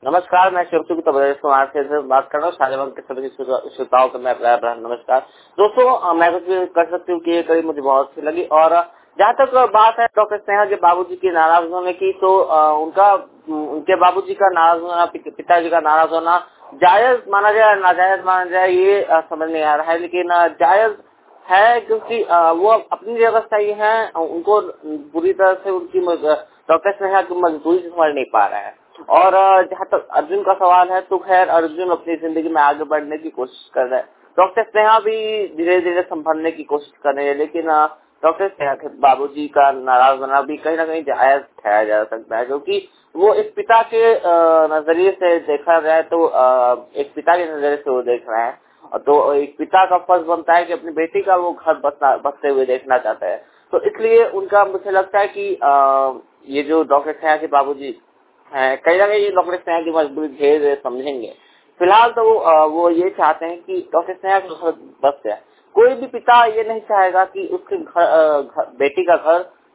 नमस्कार, मैं शिवचू की कुमार से बात कर रहा हूँ। शालिवान के सभी श्रोताओं को मैं नमस्कार। दोस्तों, मैं कुछ भी कर सकती हूँ कि ये करीब मुझे बहुत अच्छी लगी। और जहाँ तक बात है डॉक्टर स्नेहा के बाबूजी की नाराज होने की, तो उनके बाबूजी का नाराज होना, पिताजी का नाराज होना जायज माना जाए नाजायज माना जाए, ये समझ नहीं आ रहा है। लेकिन जायज है क्योंकि वो अपनी जगह सही है। उनको बुरी तरह से उनकी डॉक्टर स्नेहा की मजबूरी समझ नहीं पा रहा है। और जहाँ तक अर्जुन का सवाल है, तो खैर अर्जुन अपनी जिंदगी में आगे बढ़ने की कोशिश कर रहा है। डॉक्टर स्नेहा भी धीरे धीरे संभलने की कोशिश कर रही है। लेकिन डॉक्टर स्नेहा के बाबूजी का नाराज होना भी कहीं ना कहीं जायज ठहराया जा सकता है, क्योंकि वो एक पिता के नजरिए से देखा जाए तो एक पिता के नजरिए से वो देख रहा है। तो एक पिता का फर्ज बनता है कि अपनी बेटी का वो घर बसते हुए देखना चाहता है। तो इसलिए उनका मुझे लगता है कि ये जो डॉक्टर स्नेहा के बाबूजी है, कहीं ना कहीं ये डॉक्टर स्नेहा की मजबूरी धीरे धीरे समझेंगे। फिलहाल तो वो ये चाहते हैं कि डॉक्टर स्नेहा का घर बस जाए। कोई भी पिता ये नहीं चाहेगा कि उसके बेटी का घर